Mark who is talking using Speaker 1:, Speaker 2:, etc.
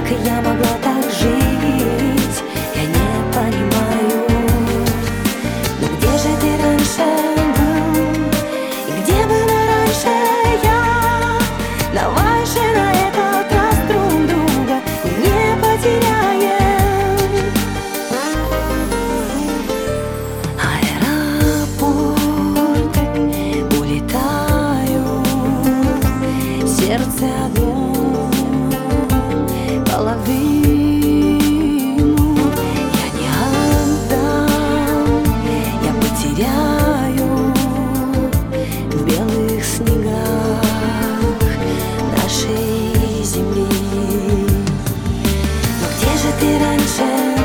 Speaker 1: я могла так жить, я не понимаю. Но где же ты раньше был? И где была раньше я? Давай же на этот раз друг друга не потеряем. Аэропорт, улетаю, сердце одно, половину я не отдам, я потеряю в белых снегах нашей земли. Но где же ты раньше